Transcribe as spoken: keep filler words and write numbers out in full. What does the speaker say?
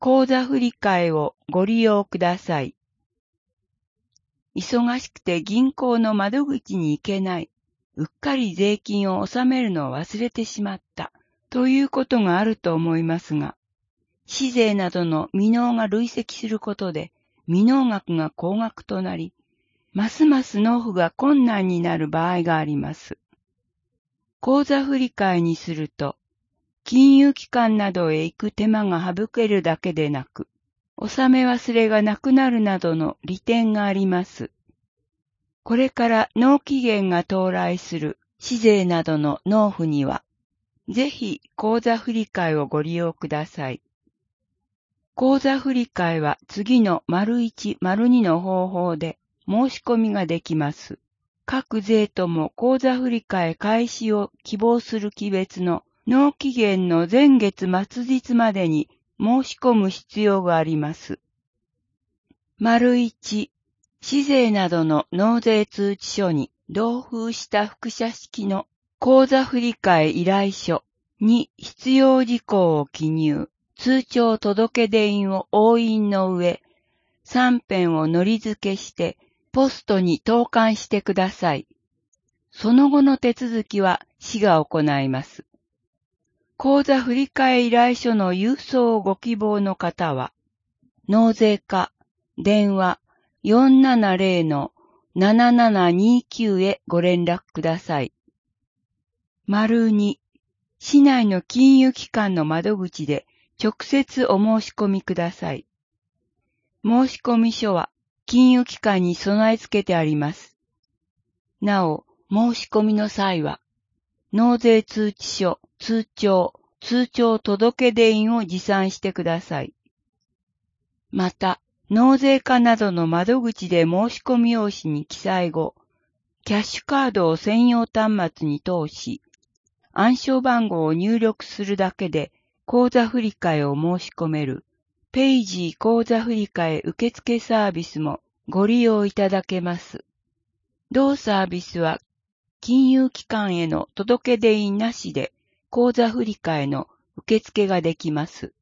口座振替をご利用ください。忙しくて銀行の窓口に行けない、うっかり税金を納めるのを忘れてしまった、ということがあると思いますが、私税などの未納が累積することで、未納額が高額となり、ますます納付が困難になる場合があります。口座振替にすると、金融機関などへ行く手間が省けるだけでなく、納め忘れがなくなるなどの利点があります。これから納期限が到来する私税などの納付には、ぜひ口座振替をご利用ください。口座振替は次の丸いち、丸にの方法で申し込みができます。各税とも口座振替開始を希望する期別の納期限の前月末日までに申し込む必要があります。丸いち、私税などの納税通知書に同封した複写式の口座振替依頼書に必要事項を記入、通帳届出印を押印の上、さんぺんを糊付けしてポストに投函してください。その後の手続きは市が行います。口座振替依頼書の郵送をご希望の方は、納税課、電話 よんななゼロのななななにきゅう へご連絡ください。丸に、市内の金融機関の窓口で直接お申し込みください。申込書は金融機関に備え付けてあります。なお、申し込みの際は、納税通知書、通帳、通帳届出印を持参してください。また、納税課などの窓口で申し込み用紙に記載後、キャッシュカードを専用端末に通し、暗証番号を入力するだけで口座振替を申し込めるペイジー口座振替受付サービスもご利用いただけます。同サービスは金融機関への届出印なしで口座振替の受付ができます。